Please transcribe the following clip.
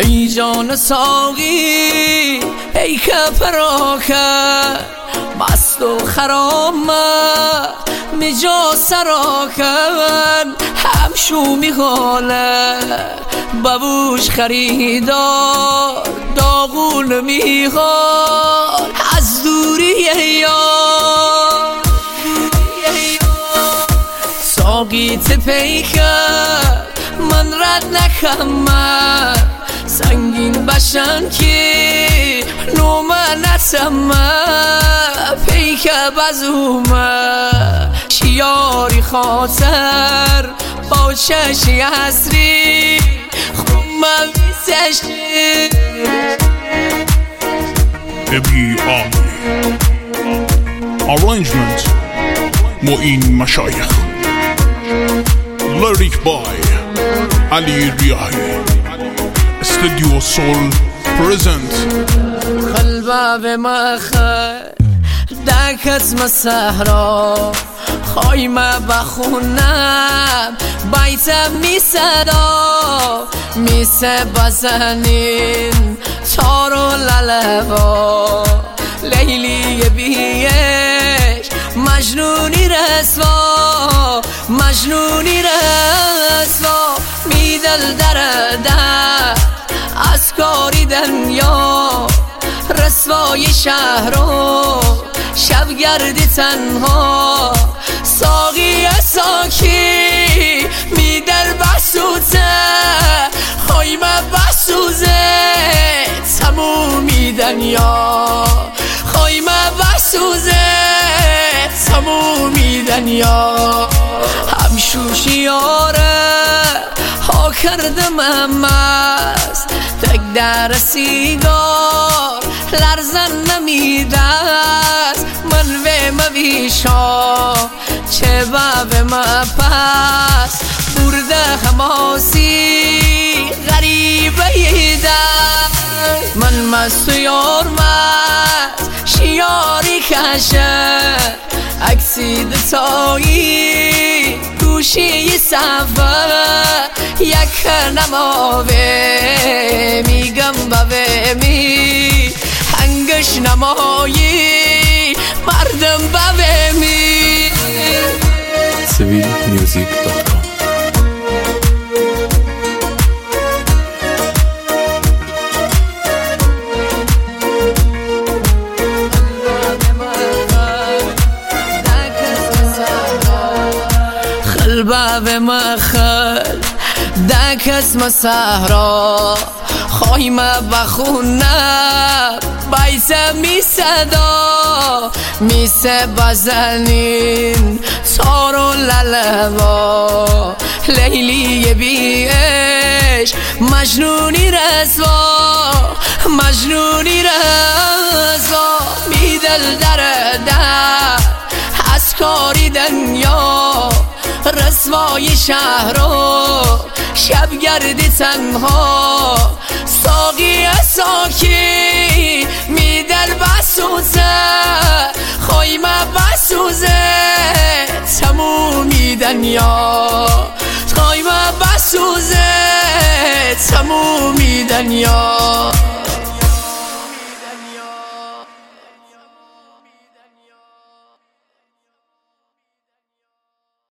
ای جان ساقی ای که فراخت مست و خرامت مجا سراکن همشو میخاله ببوش خریدار داغون میخواد از دوری یار ساقی تپیکه من رد نکمه سنگین بشن که نومه نسمه پیک بزومه شیاری خاطر با چشی حسری خومه بیسشی ابی آقی Arrangement معین مشایخ Lyric by Ali Riahi Studio Soul present قلبه به مخه دکت مسهرا خایمه بخونم بیتم می صدا میسه بزنین تارو للوا لیلی بیش مجنونی رسوا مجنونی رسوا میدل در از کاری دنیا رسوای شهر رو شب گردی تنها ساقی ساکی میدل بسوزه خایمه بسوزه تمومی دنیا خایمه بسوزه تمومی دنیا همشوشیاره ها کردم امست تک در سیگار لرزن نمیدست من و مویشا چه و ما پس برده خماسی غریبه ایدن من مست و یار مست شیاری کشه اکسی دتایی گوشی سفر یک نماوه میگم بوه می هنگش نمایی مردم بوه می civilmusic.com قلبه مخل دک اسم صحرا خایمه بخونه بیسه می صدا میسه بزنین تارو للوا لیلی بیش مجنونی رسوا مجنونی رسوا میدل در از کاری دنیا رسوای شهر رو شب گردی تنها ساقی ساکی میدل بسوزه خایمه بسوزه تمومی دنیا خایمه بسوزه تمومی دنیا